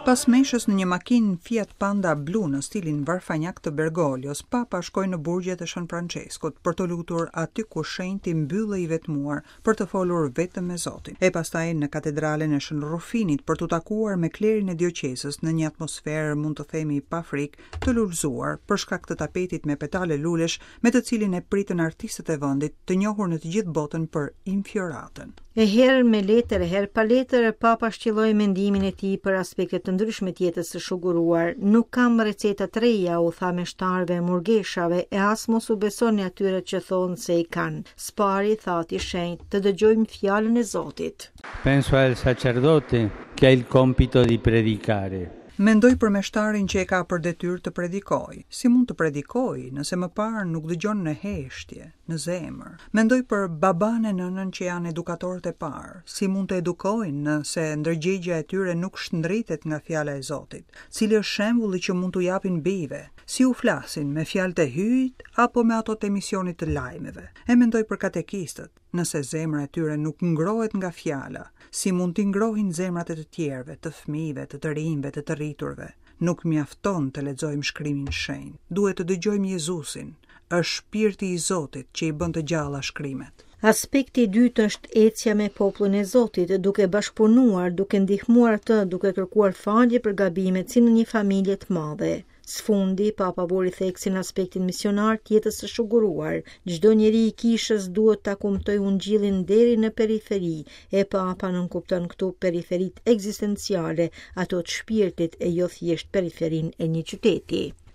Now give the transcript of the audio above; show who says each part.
Speaker 1: Pas meshës në një makinë Fiat Panda blu në stilin varfanjak të Bergoglios, Papa shkoi në burgjet e Shën Franceskut për të lutur aty ku shenjti mbyllë i vetmuar për të folur vetëm me Zotin. E pastaj në katedralen e Shën Rufinit për të takuar me klerin e dioqezës në një atmosferë mund të themi pa frikë, të lulëzuar për shkak të tapetit me petale lulesh me të cilin e pritën artistët e vendit, të njohur në të gjithë botën për Infioratën.
Speaker 2: E herë me letër, e herë pa letër, Papa shqilloi mendimin e tij për aspekte të ndryshme të jetës së shuguruar. Nuk kam receta të reja, u tha meshtarëve, murgeshave, e as mos u besoni atyre që thonë se i kanë. Spari thati shenjtë, të dëgjojmë fjalën e Zotit.
Speaker 3: Penso al sacerdote che ha il compito di predicare.
Speaker 1: Mendoj për meshtarin që e ka për detyrë të predikoj. Si mund të predikoj nëse më parë nuk dëgjon në heshtje, në zemër? Mendoj për baban e nënën që janë edukatorët e parë. Si mund të edukojnë nëse ndërgjegjja e tyre nuk shndritet nga fjala e Zotit? Cili është shembulli që mund t'u japin bijve? Si u flasin, me fjalë të hyjt apo me ato të emisionit të lajmeve? E mendoj për katekistët, nëse zemra e tyre nuk ngrohet nga fjala, si mund t'i ngrohin zemrat e të tjerëve, të fëmijëve, të rinjve, të rriturve? Nuk mjafton të lexojmë shkrimin shenjtë. Duhet të dëgjojmë Jezusin. Është shpirti i Zotit që i bën të gjalla shkrimet.
Speaker 2: Aspekti i dytë është ecja me popullin e Zotit, duke bashkëpunuar, duke ndihmuar të, duke kërkuar falje për gabimet si në një familje të madhe. Sfundi, Papa bori theksin aspektin misionar të jetës së shuguruar. Çdo njeri i kishës duhet ta kumtojë ungjillin deri në periferi, e Papa nënkupton këtu periferit ekzistenciale, ato të shpirtit e jo thjesht periferin e një qyteti.